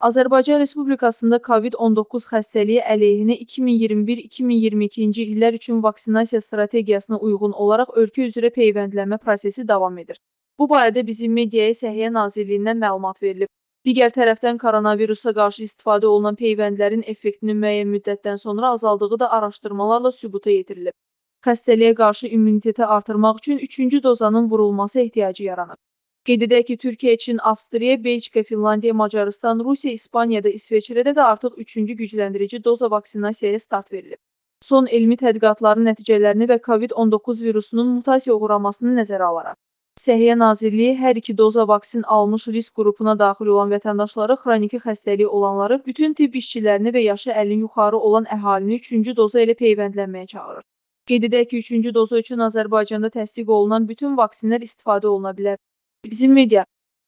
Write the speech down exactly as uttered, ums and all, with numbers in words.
Azərbaycan Respublikasında COVID on doqquz xəstəliyi əleyhinə iki min iyirmi bir iki min iyirmi ikinci illər üçün vaksinasiya strategiyasına uyğun olaraq ölkə üzrə peyvəndlənmə prosesi davam edir. Bu barədə bizim mediaya Səhiyyə Nazirliyindən məlumat verilib. Digər tərəfdən koronavirusa qarşı istifadə olunan peyvəndlərin effektinin müəyyən müddətdən sonra azaldığı da araşdırmalarla sübuta yetirilib. Xəstəliyə qarşı immuniteti artırmaq üçün üçüncü dozanın vurulması ehtiyacı yaranıb. Qeyd edək ki, Türkiyə, Çin, Avstriya, Belçika, Finlandiya, Macarıstan, Rusiya, İspaniyada, İsveçrədə də artıq üçüncü gücləndirici doza vaksinasiyaya start verilib. Son elmi tədqiqatların nəticələrini və COVID on doqquz virusunun mutasiya uğramasını nəzərə alaraq, Səhiyyə Nazirliyi hər iki doza vaksin almış risk qrupuna daxil olan vətəndaşları, xroniki xəstəliyi olanları, bütün tibb işçilərini və yaşı əlli yuxarı olan əhalini üçüncü doza ilə peyvəndlənməyə çağırır. Qeyd edək ki, üçüncü doza üçün Azərbaycanda təsdiq olunan bütün vaksinlər istifadə oluna bilər. Bizim media